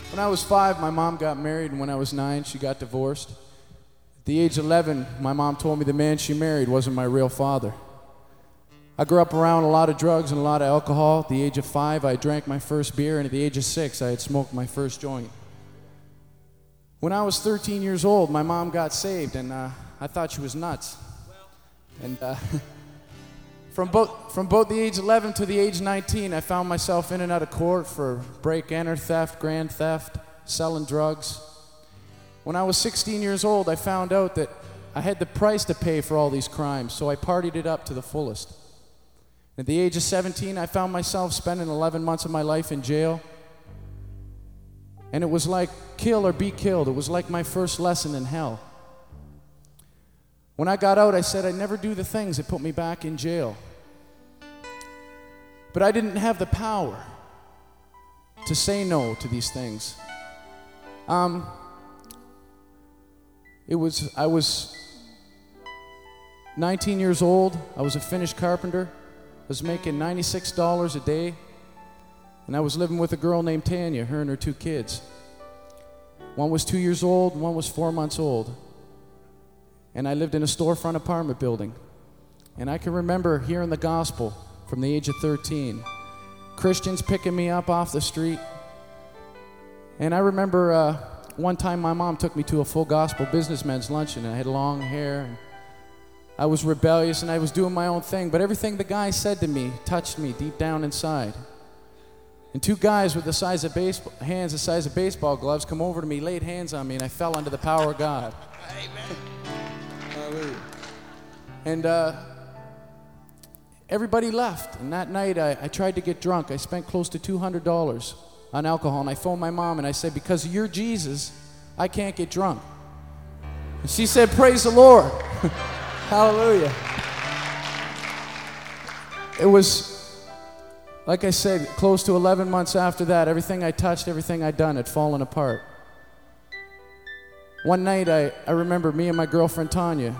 When I was 5, my mom got married, and when I was 9, she got divorced. At the age of 11, my mom told me the man she married wasn't my real father. I grew up around a lot of drugs and a lot of alcohol. At the age of 5, I drank my first beer, and at the age of 6, I had smoked my first joint. When I was 13 years old, my mom got saved, and I thought she was nuts. And from both the age 11 to the age 19, I found myself in and out of court for break-enter theft, grand theft, selling drugs. When I was 16 years old, I found out that I had the price to pay for all these crimes, so I partied it up to the fullest. At the age of 17, I found myself spending 11 months of my life in jail. And it was like kill or be killed. It was like my first lesson in hell. When I got out, I said I'd never do the things that put me back in jail. But I didn't have the power to say no to these things. I was 19 years old. I was a finished carpenter. I was making $96 a day. And I was living with a girl named Tanya, her and her 2 kids. One was 2 years old, one was 4 months old. And I lived in a storefront apartment building. And I can remember hearing the gospel from the age of 13. Christians picking me up off the street. And I remember one time my mom took me to a full gospel businessman's luncheon, and I had long hair. And I was rebellious, and I was doing my own thing. But everything the guy said to me touched me deep down inside. And 2 guys with hands the size of baseball gloves come over to me, laid hands on me, and I fell under the power of God. Amen. Hallelujah. And everybody left. And that night, I tried to get drunk. I spent close to $200 on alcohol. And I phoned my mom, and I said, because of your Jesus, I can't get drunk. And she said, praise the Lord. Hallelujah. It was, like I said, close to 11 months after that, everything I touched, everything I'd done had fallen apart. One night, I remember me and my girlfriend Tanya,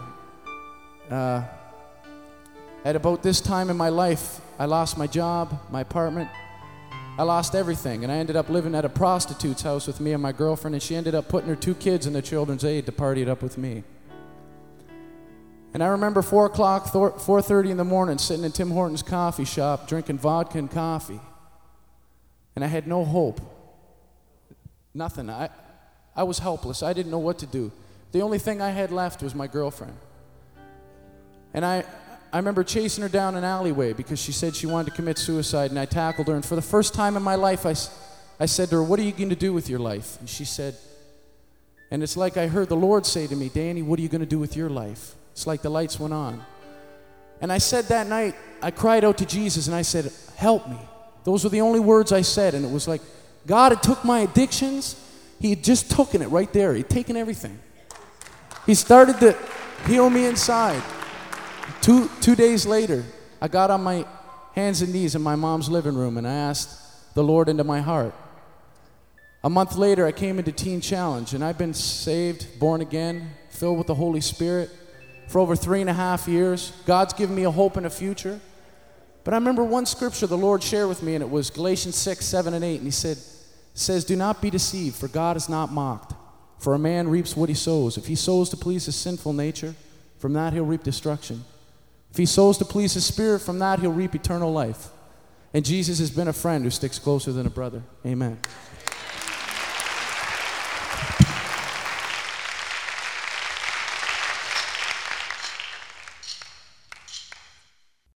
at about this time in my life, I lost my job, my apartment. I lost everything, and I ended up living at a prostitute's house with me and my girlfriend, and she ended up putting her 2 kids in the children's aid to party it up with me. And I remember 4 o'clock, 4:30 in the morning, sitting in Tim Hortons coffee shop, drinking vodka and coffee. And I had no hope. Nothing. I was helpless. I didn't know what to do. The only thing I had left was my girlfriend. And I remember chasing her down an alleyway because she said she wanted to commit suicide, and I tackled her. And for the first time in my life, I said to her, what are you going to do with your life? And she said, and it's like I heard the Lord say to me, Danny, what are you going to do with your life? It's like the lights went on. And I said that night, I cried out to Jesus, and I said, help me. Those were the only words I said, and it was like God had took my addictions. He had just taken it right there. He'd taken everything. He started to heal me inside. Two days later, I got on my hands and knees in my mom's living room, and I asked the Lord into my heart. A month later, I came into Teen Challenge, and I've been saved, born again, filled with the Holy Spirit for over 3.5 years. God's given me a hope and a future. But I remember one scripture the Lord shared with me, and it was Galatians 6, 7, and 8. And he says, do not be deceived, for God is not mocked. For a man reaps what he sows. If he sows to please his sinful nature, from that he'll reap destruction. If he sows to please his Spirit, from that he'll reap eternal life. And Jesus has been a friend who sticks closer than a brother. Amen.